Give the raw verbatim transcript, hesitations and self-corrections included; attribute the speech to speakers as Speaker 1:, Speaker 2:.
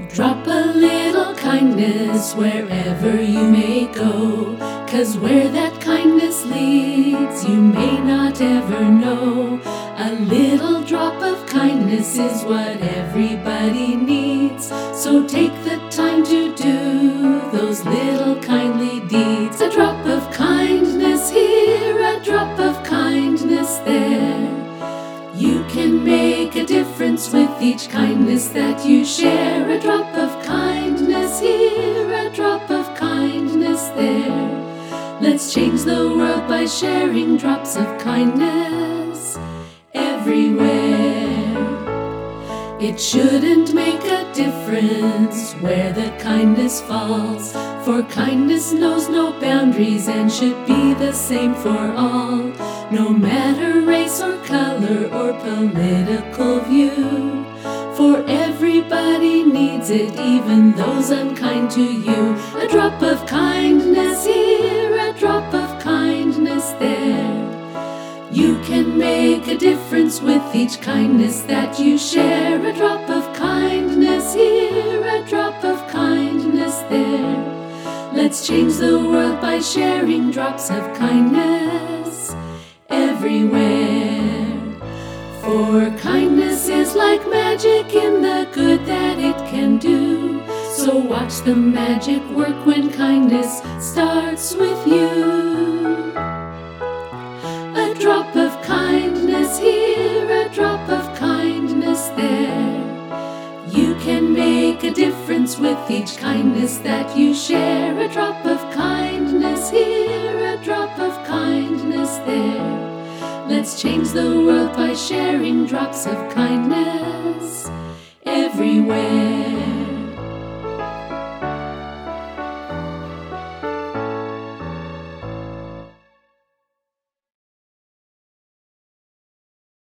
Speaker 1: Drop a little kindness wherever you may go, 'cause where that kindness leads you may not ever know. A little drop of kindness is what everybody needs, so take the time to do those little kindly deeds. A drop of kindness here, a drop of kindness there. You can make a difference with each kindness that you share. A drop of kindness here, a drop of kindness there. Let's change the world by sharing drops of kindness everywhere. It shouldn't make a difference where the kindness falls, for kindness knows no boundaries and should be the same for all. No matter race or color or political view, for everybody needs it, even those unkind to you. A drop of kindness here, a drop of kindness there. You can make a difference with each kindness that you share. A drop of kindness here, a drop of kindness there. Let's change the world by sharing drops of kindness everywhere. For kindness is like magic in the good that it can do. So watch the magic work when kindness starts with you. A drop of kindness here, a drop of kindness there. You can make a difference with each kindness that you share. A drop of kindness here, a drop of kindness there. Let's change the world by sharing drops of kindness everywhere.